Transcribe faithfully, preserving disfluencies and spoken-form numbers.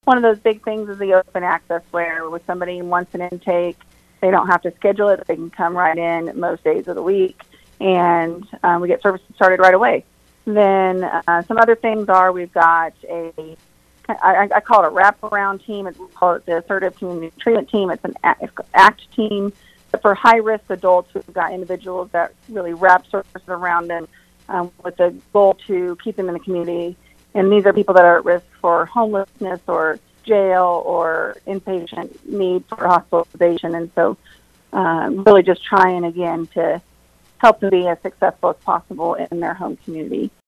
one of those big things is the open access, where with somebody wants an intake, they don't have to schedule it. They can come right in most days of the week, and um, we get services started right away. Then uh, some other things are we've got a, I, I call it a wraparound team. We call it the Assertive Community Treatment Team. It's an ACT team. But for high-risk adults, we've got individuals that really wrap services around them um, with the goal to keep them in the community. And these are people that are at risk for homelessness or jail or inpatient need for hospitalization. And so um, really just trying, again, to help them be as successful as possible in their home community.